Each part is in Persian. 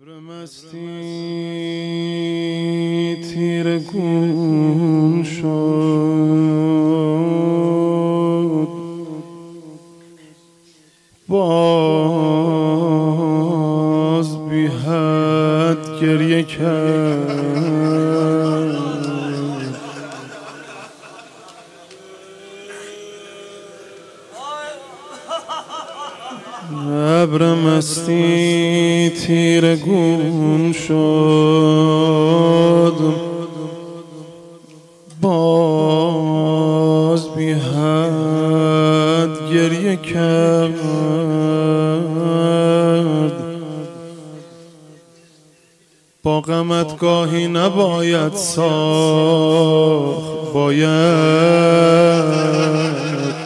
مستی تیرگون شد، باز بی حد گریه کرد. ابر مستی تیرگون شد، باز بی حد گریه کرد. با غمت گاهی نباید ساخت، باید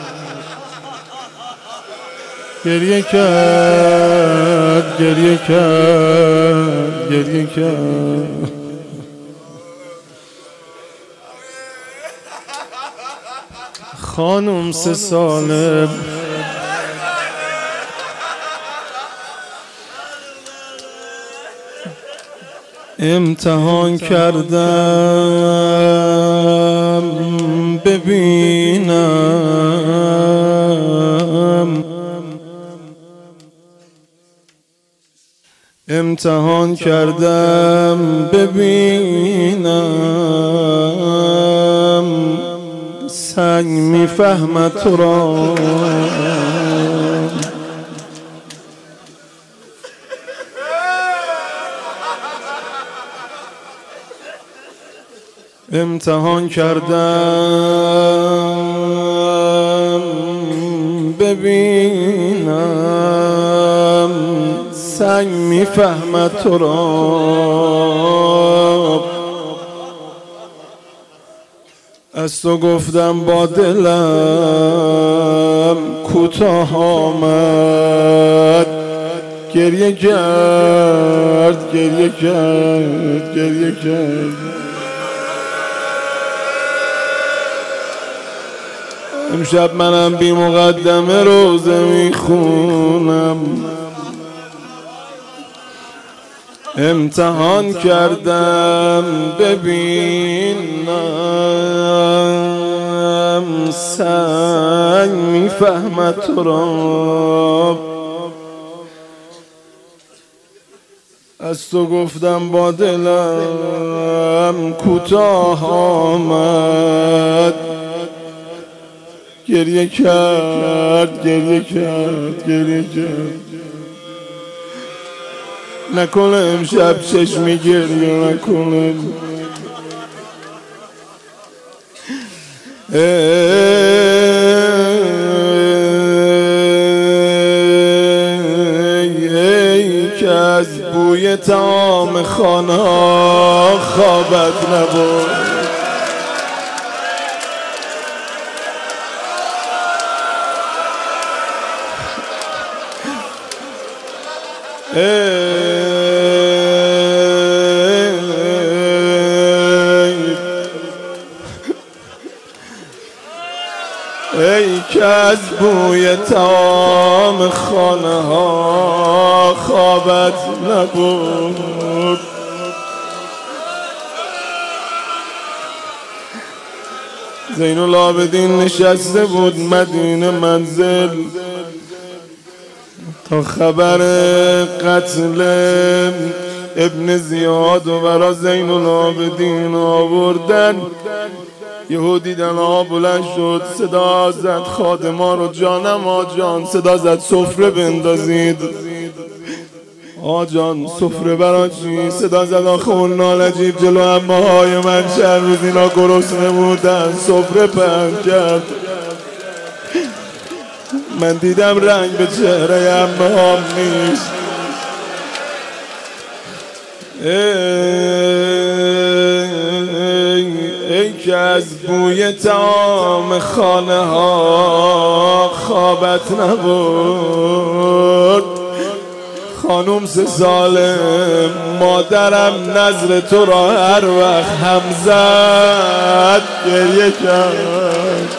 گریه کرد، گریه کرد، گریه کرد. خانم 3 ساله امتحان کردم ببینم، امتحان کردم ببینم، سنگ میفهمد تو را. امتحان کردم ببینم، سنگ میفهمد تو را. از تو گفتم با دلم کوتاه آمد، گریه کرد، گریه کرد، گریه کرد. امشب منم بی مقدمه روزه میخونم، امتحان کردم ببینم، سنگ میفهمد تو را. از تو گفتم با دلم کوتاه آمد، گریه کرد، گریه کرد، گریه کرد. نکنه امشب چشمی گریه نکنه. ای که از بوی طعام خانه خوابت نبرد، ای که از بوی طعام خانه ها خوابت نبرد. زین العابدین نشسته بود مدینه منزل تا خبر قتل ابن زیاد و برا زین العابدین آوردن. یهو دیدن آب بلند شد، صدا زد خادما رو جانم آجان، صدا زد سفره بندازید. آجان سفره برا چی؟ صدا زد آخه اون نالجیب جلو عمه‌های من چند روز اینا گرسنه بودن، سفره پهن کرد. من دیدم رنگ به چهره عمه‌هام نیست. ای که از بوی طعام خانه ها خوابت نبرد. خانم 3 ساله مادرم نظر تو را هر وقت هم زد گریه کرد.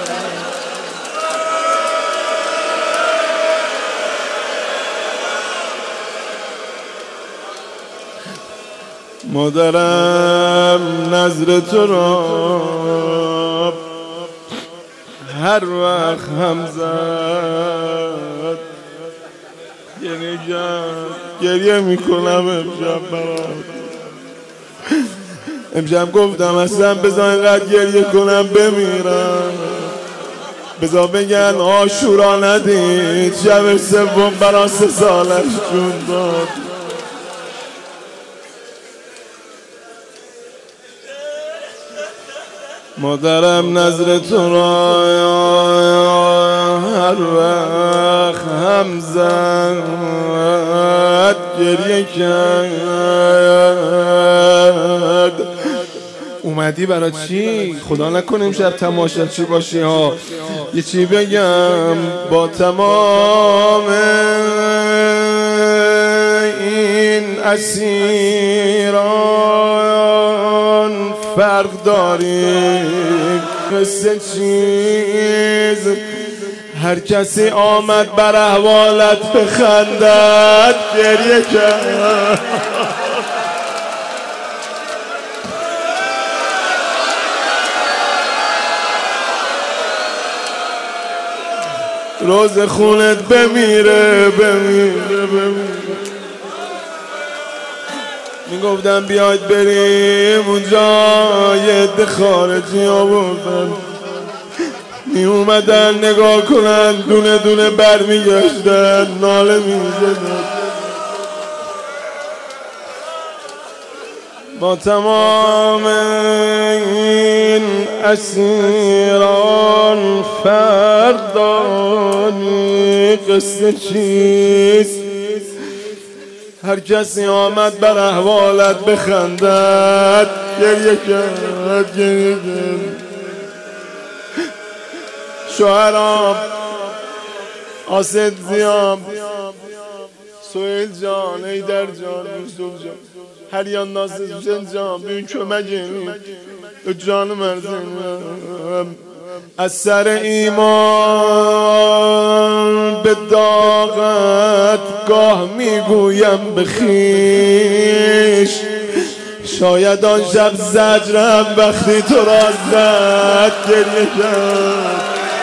مادرم نظر تو را هر وقت هم زد گریه میکنم امشب برات. امشب گفتم اصلا بذار اینقدر گریه کنم بمیرم، بذار بگن عاشورا ندید شب سوم برا 3 سالش جون داد. مادرم نظر تو را هر وقت هم زد گریه کرد. اومدی برای چی؟ خدا نکنه امشب تماشاچی باشی ها. یه چی بگم با تمام این اسیران فرق داریم مثل چیز هر کسی آمد بر احوالت بخندد گریه کرد. روز خونت بمیره میگفتم بیاید بریم اونجا، یه عده خارجی آوردن میومدن نگاه کنن دونه دونه برمیگشتن ناله میزدن. با تمام این اسیران فرق داری قصه چیست؟ هر کسی آمد بر احوالت بخندد گریه کرد. شوهرام آسد زیام سویل جان ایدر جان یوسف جان هریان ناصر حسین جان büyük kömegim canım erzim از سر ایمان به داغت گاه میگویم بخیش شاید آن شب زجرم وقتی تو را زد گریه کرد.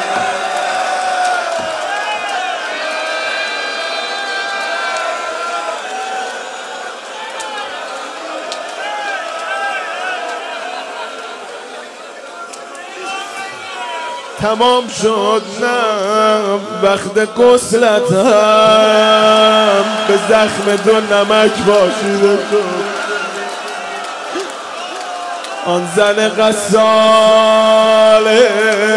تمام شد نه وقت غسلت هم به زخم دو نمک باشیده شد. آن زن غساله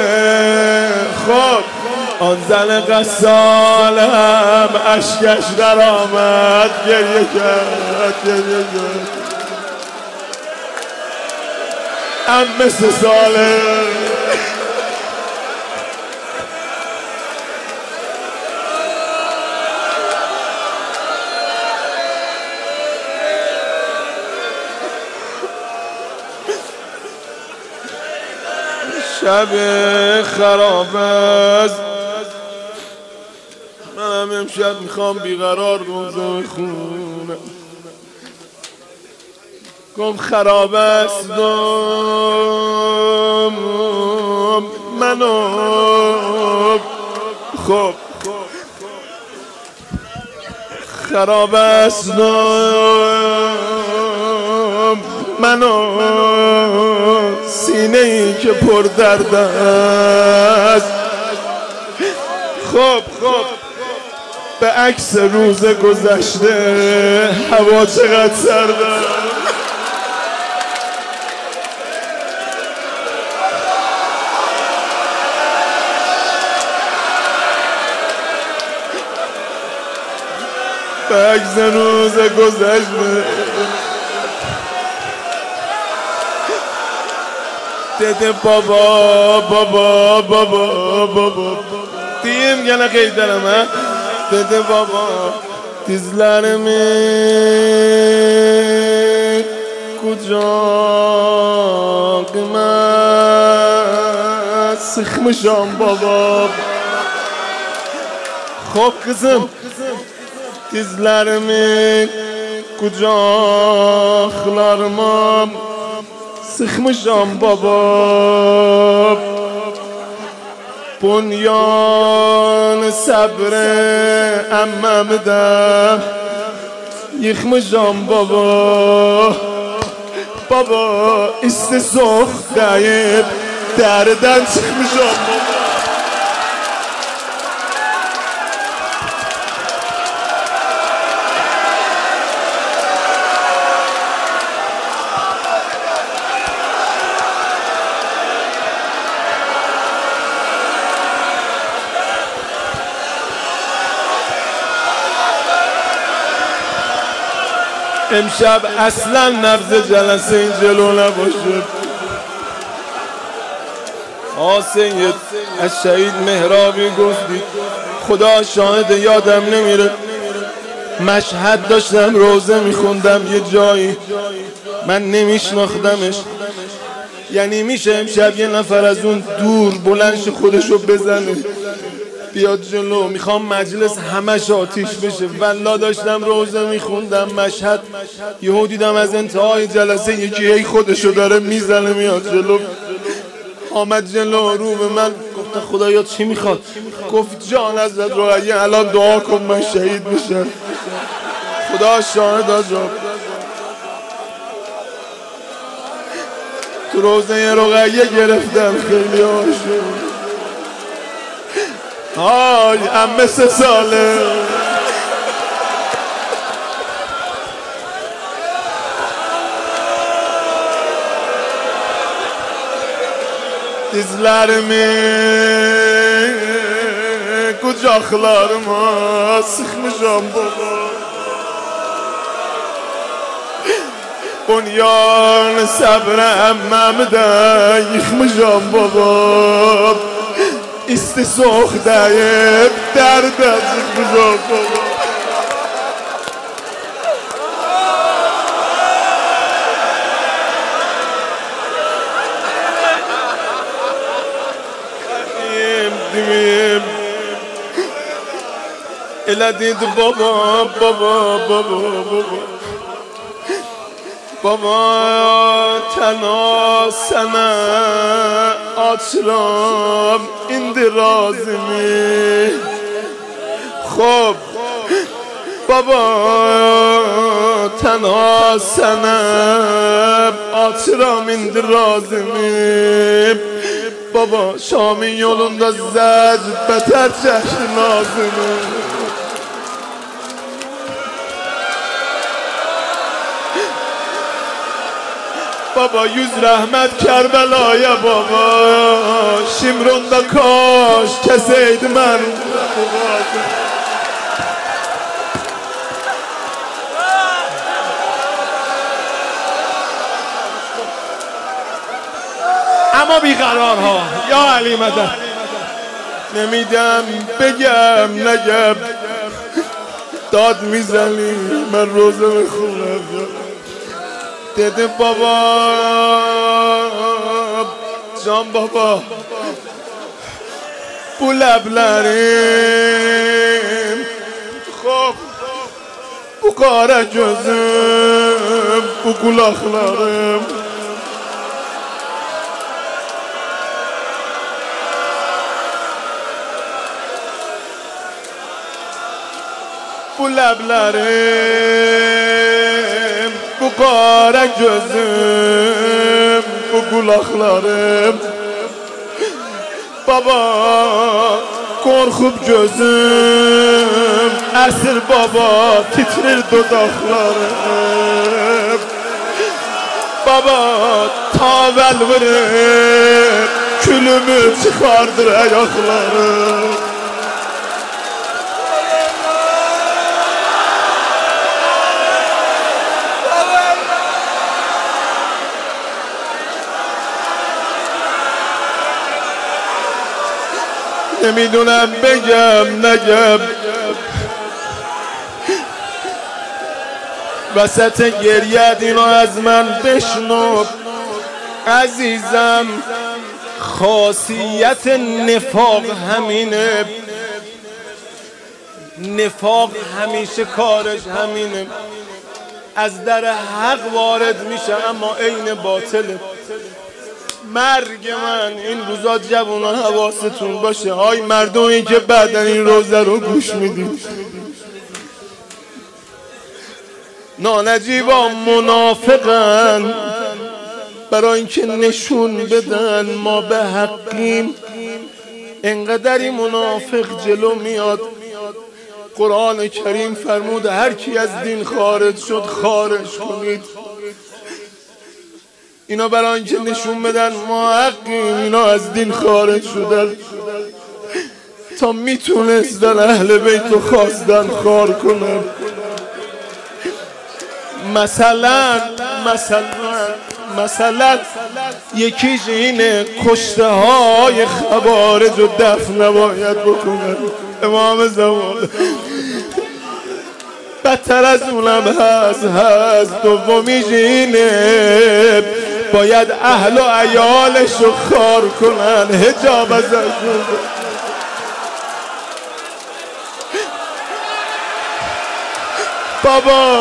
خب آن زن غساله هم اشکش در آمد گریه کرد. عمه 3 ساله شب خراب است منم امشب میخوام بیقرار روزه بخونم. گم خراب است منو خب خراب است منو سینه ای که پر درد است. خب به عکس روز گذشته هوا چقدر سرد است. به عکس روز گذشته دیده بابا diyeyim gene kıydarım ha. Dedi baba dizlerimi kucağıma sıkmışam baba. Hop kızım dizlerimi kucaklarıma sıkmışam baba. Bunyan sabre emmemde yıkmışam baba. Baba istisok deyip derden çıkmışam baba. امشب اصلا نبض جلسه این جلو نباشه. سید از شهید مهرابی گفتی خدا شاهد یادم نمیره. مشهد داشتم روزه میخوندم یه جایی من نمیشناختمش. یعنی میشه امشب یه نفر از اون دور بلندش خودشو بزنه بیاد جلو؟ میخوام مجلس همش آتیش بشه. والله داشتم روزه میخوندم مشهد، یهو دیدم از انتهای جلسه یکی هی خودشو داره میزنه میاد جلو. آمد جلو رو به من گفت خدایا چی میخواد؟ گفت جان حضرت رقیه الان دعا کن من شهید بشم. خدا شاهد آجا تو روزه رقیه گرفتم خیلی آشو. عمه 3 ساله dizlerimi kucaklarıma sıkmışam baba. Bunyan sabre emmemde yıkmışam baba. İstisok deyip derde çıkmışam baba. Elə dedi baba, baba, baba, baba. Baba tənha sənə açıram indi razimi. Xob baba tənha sənə açıram indi razimi. Baba Şam'ın yolunda zed beter çəkdi nazimi. Baba 100 rahmet Kerbela'ya baba. Şimronda kaş keseydi ben. اما بیقرارها یا علی مدد نمیدم بگم نگم داد میزنی من روزه میخونم. dedi baba can baba bu leblerim xob bu qara gözüm bu kulaklarım bu leblerim bu qara gözüm bu kulaklarım baba korkup gözüm əsir baba titrir dodaqlarım baba tavel vurub külümü çıxardır ayaqlarım. نمیدونم بگم نگم وسط گریت اینو از من بشنو عزیزم. خاصیت نفاق همینه. نفاق همیشه کارش همینه. از در حق وارد میشه اما عین باطله. مرگ من این روزا جوونا حواستون باشه، های مردمی که بعدن این روزه رو گوش میدید، نانجیبا منافقن برای اینکه نشون بدن ما به حقیم. انقدری منافق جلو میاد. قرآن کریم فرموده هر کی از دین خارج شد خارج کنید. اینا برای اینکه نشون بدن ما حقیم، اینا از دین خارج شدن تا میتونستن اهل بیت رو خواستن خار کنن. مثلا یکیش اینه کشته های خوارج و دفن نباید بکنن. امام زمان بدتر از اونم هست. دومیش اینه باید اهل و عیالش رو خار کنن، حجاب ازشون. بابا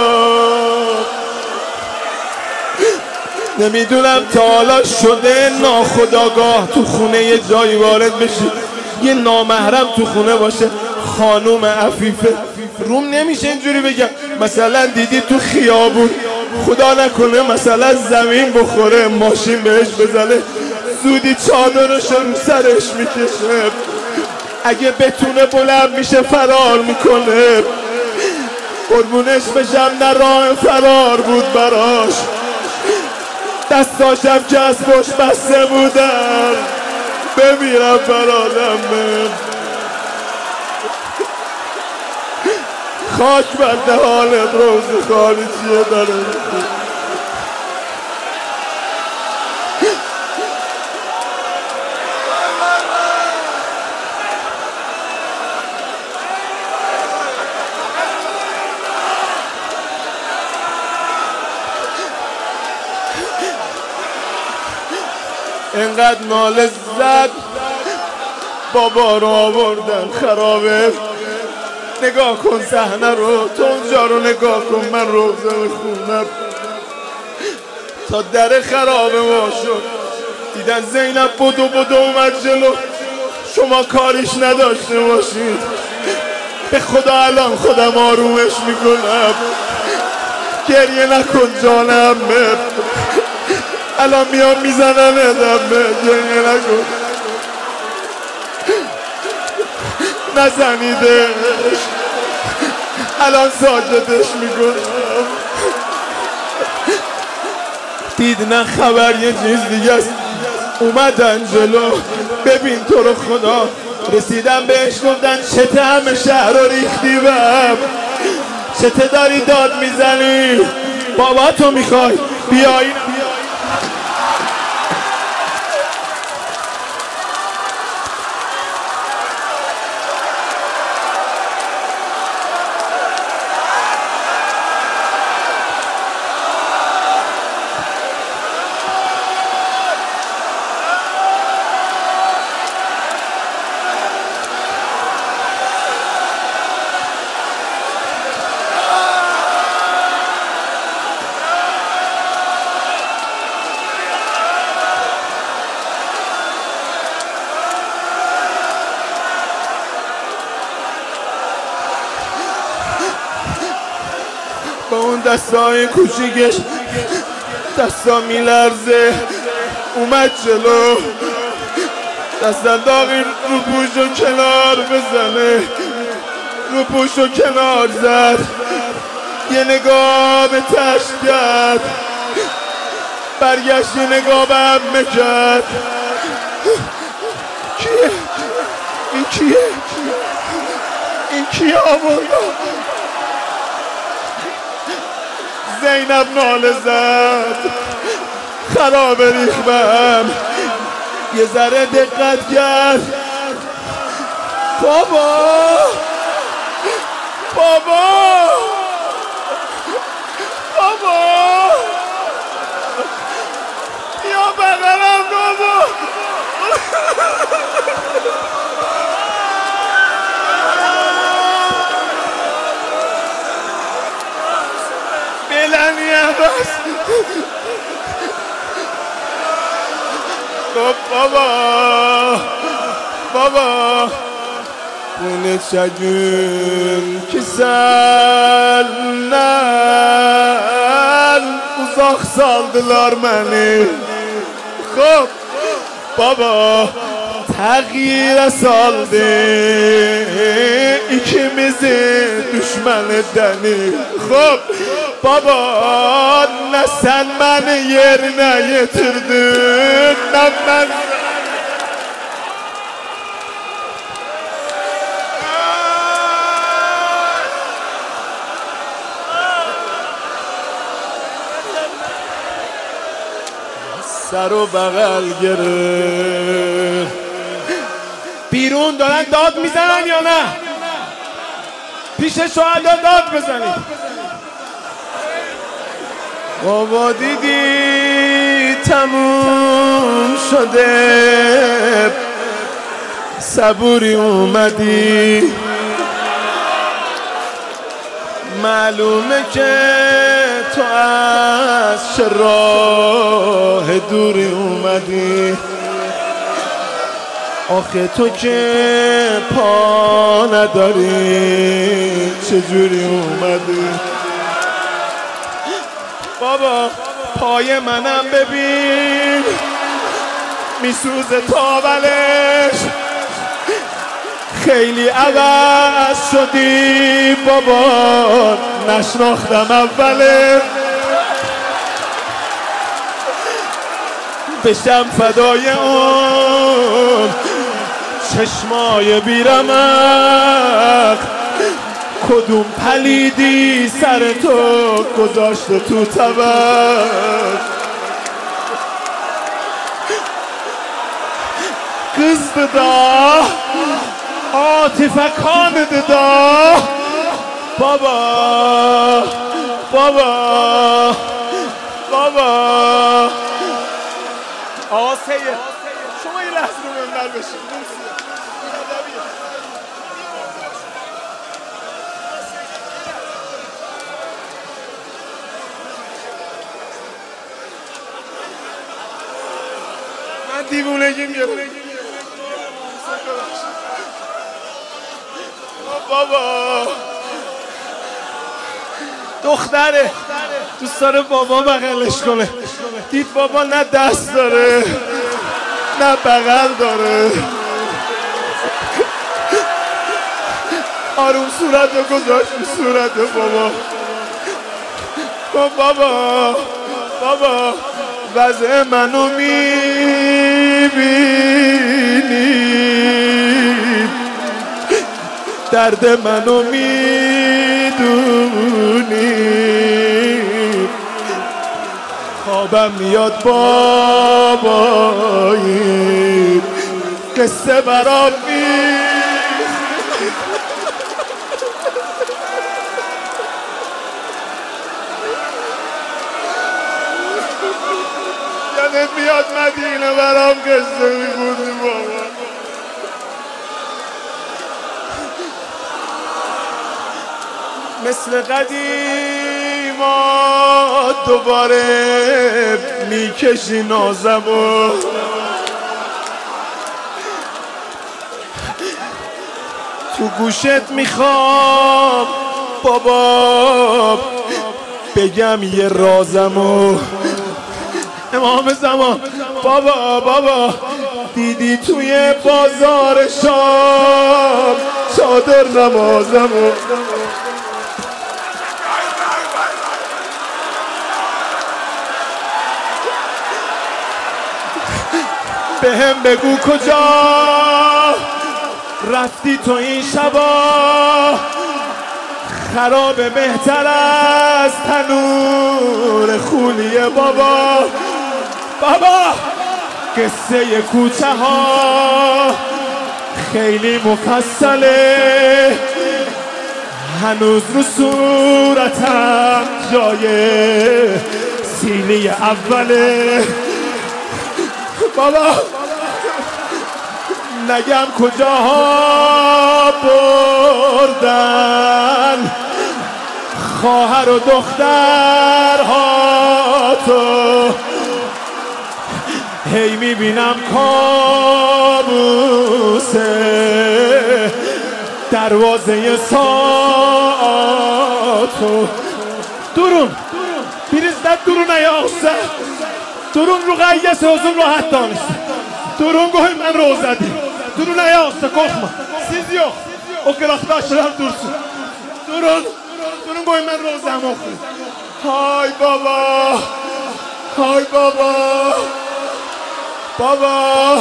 نمیدونم تا حالا شده ناخودآگاه تو خونه یه جایی وارد بشی یه نامحرم تو خونه باشه، خانوم عفیفه، روم نمیشه اینجوری بگم. مثلا دیدی تو خیابون خدا نکنه مثلا زمین بخوره ماشین بهش بزنه، زودی چادرشو رو سرش میکشه، اگه بتونه بلند میشه فرار میکنه. قربونش بشم نه راه فرار بود براش، دستاشم که از پشت بسته بودن بمیرم برادم. خاک بر دهانت روز خارجیه داره. انقدر ناله زد بابا رو آوردن خرابه. نگاه کن صحنه رو، تو اونجا رو نگاه کن، من روزه میخونم. تا در خرابه ما شد دیدن زینب بدو اومد جلو. شما کاریش نداشته باشید، به خدا الان خودم آرومش میکنم. گریه نکن جانم، الان میام میزنم ادمه. گریه نکن، نزنیدش، الان ساجدش میکنم. دید نه خبر یه چیز دیگه است. اومدن جلو، ببین تو رو خدا. رسیدن بهش گفتن چته همه شهر رو ریختی بهم، چته داری داد میزنی؟ بابا تو میخوای بیایی؟ با اون دستای کوچیکش دستا میلرزه، اومد جلو، دست داغی رو پوشو کنار بزنه. رو پوشو کنار زد، یه نگاه به تشت کرد، برگشت یه نگاه به همه کرد. کیه؟ این کیه؟ این کیه آورد؟ زینب ناله زد، خراب ریخ بهم. یه ذره دقت کرد. بابا یا بغلم بابا. نفس. baba bu neçə gün ki səndən uzaq saldılar məni. Xob baba təğyirə saldı ikimizi düşmən edəni. Xob baba nə sən məni yerinə yetirdin, nə mən سر و بغل گرفت. بیرون دارن داد میزنن یا نه؟ پیش شهدا داد بزنید. بابا دیدی تموم شده، صبوری اومدی، معلومه که تو از چه راه دوری اومدی. آخه تو که پا نداری چجوری اومدی؟ بابا پای منم ببین میسوزه تاولش، خیلی عوض شدی بابا، نشناختم اوله. بشم فدای اون چشمای بیرمق، کدوم پلیدی سر تو گذاشته تو طبق. Kız da Atife kan da baba baba baba. آقا سید شما یه لحظه رو منبر بشید. من دیوونگیم گرفت. بابا دختره دوست داره بابا بغلش کنه، دید بابا نه دست داره نه بغل داره، آروم صورت رو گذاشت به صورت بابا. بابا بابا وضع منو میبینی، درد منو میدونی، خوابم میاد بابایی قصه برام یادت میاد مدینه برام قصه میگونی بابا. مثل قدیما دوباره میکشی نازمو، تو گوشت میخوام بابا بگم یه رازمو. امام زمان بابا دیدی توی بازار شام چادر نمازمو، به هم بگو کجا رفتی تو این شبا، خراب بهتر از تنور خولیه بابا. قصه کوچه ها خیلی مفصله، هنوز رو صورتم جای سیلی اوله. بابا نگم کجاها بردن خواهر و دخترها هی میبینم کابوسه دروازه ساعتو درون بیریزدن درون ایاقسه درون رو قیس اوزون رو حد دانسته درون گوهی من رو زدی درون ایاقسه korkma siz yok o kıraktaşlar dursun durun گوهی من رو زم اخوی های بابا های بابا بابا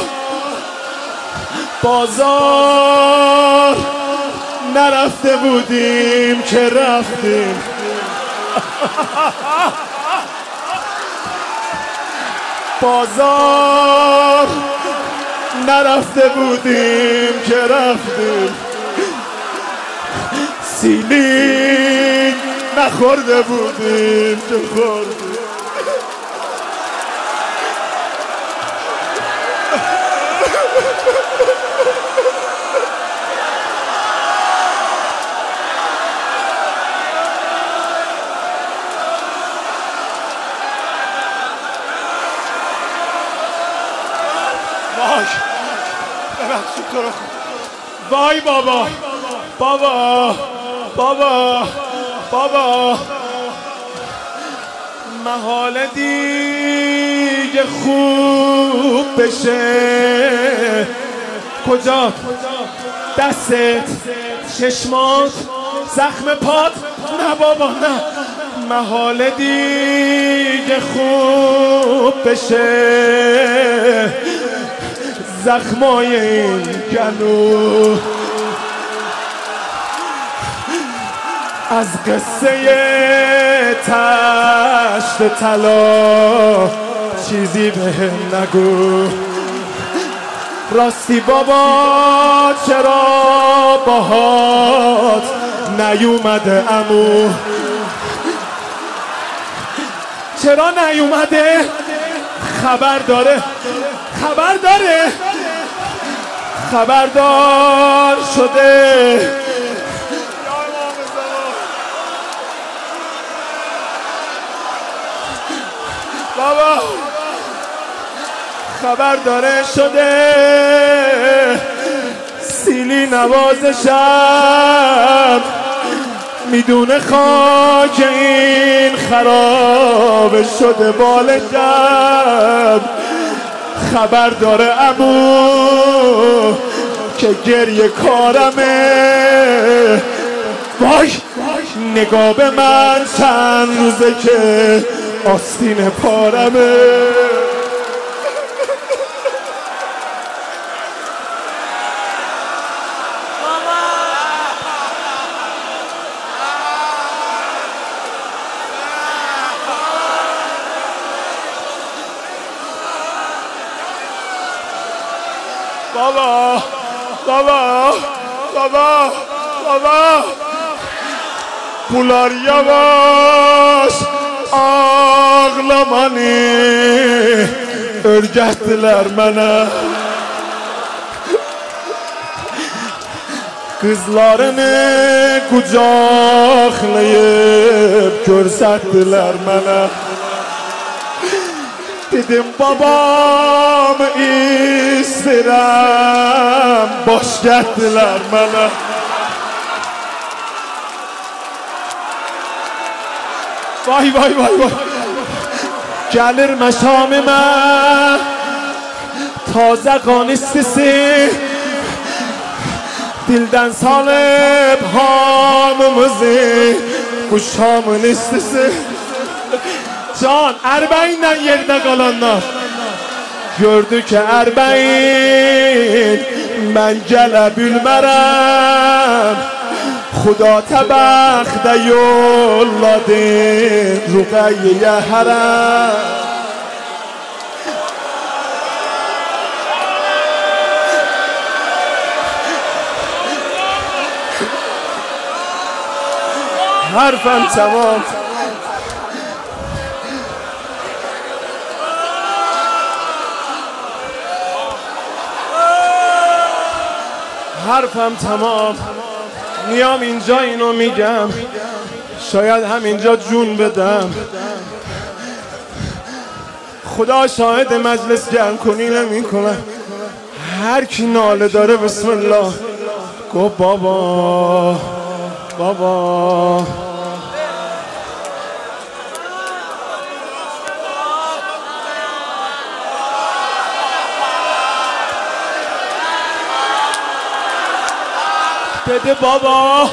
بازار نرفته بودیم که رفتیم بازار نرفته بودیم که رفتیم سیلی نخورده بودیم که خوردیم وای ببخشید تو رو وای بابا بابا بابا بابا محاله دیگه خوب بشه کجا دستت چشمات زخم پات نه بابا نه محاله دیگه خوب بشه زخمای این گلو از قصه تشت طلا چیزی بهم نگو راستی بابا چرا باهات نیومده عمو چرا نیومده خبر داره خبردار شده بابا خبر داره شده سیلی نوازشم میدونه خاک این خراب شده بالشم خبر داره عمو که گریه کارمه وای نگاه به من چند روزه که آستین پارمه بابا بابا بابا بابا Bunlar yavaş ağlamanı öğrettiler bana. Kızlarını kucaklayıp gösterdiler bana. Dedim babamı isterim, boş getdiler bana. Vay vay vay vay. Gelir məşamimə taze qan istisi, dildən salıb hamımızı bu şamın istisi. Can, Ərbəinlə yerdə qalanlar gördü ki Ərbəin mən gələ bilmərəm. خدا تبخته یولاده رقیه حرم حرفم تمام حرفم تمام میام اینجا اینو میگم شاید همینجا جون بدم خدا شاهد مجلس گرم کنی نمی کنم. هر کی ناله داره بسم الله گو بابا بابا. بده بابا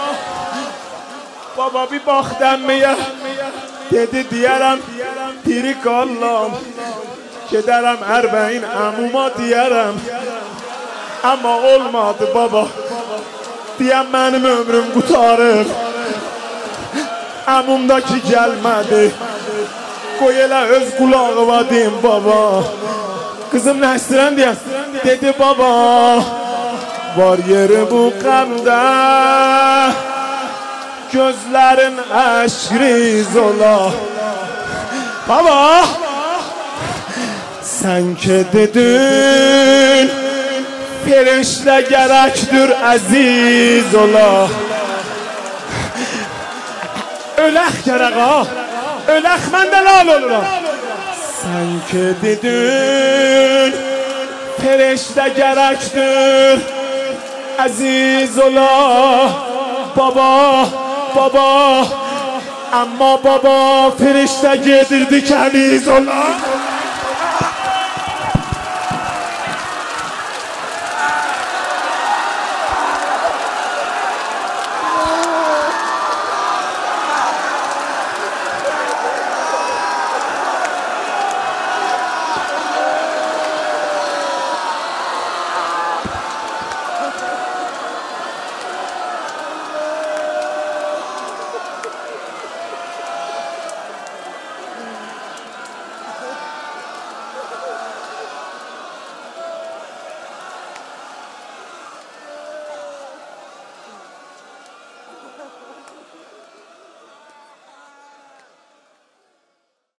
بابا بی باختم میه dedi diyərəm diri qallam gedərəm ərbəyin əmuma diyərəm amma olmadı baba deyəm mənim ömrüm qutarıb əmumdakı gəlmədi qoy elə öz qulağıma deyim baba qızım nə istəyirəm deyəm dedi baba var yeri bu qəmdə gözlərin əşriz ola baba sən ki dedin firişlə gərəkdir əziz ola ölək gərək ha ölək mən də lal oluram sən ki dedin firişlə gərəkdir əziz ola baba baba اما بابا فرشته گدردی کنیز الله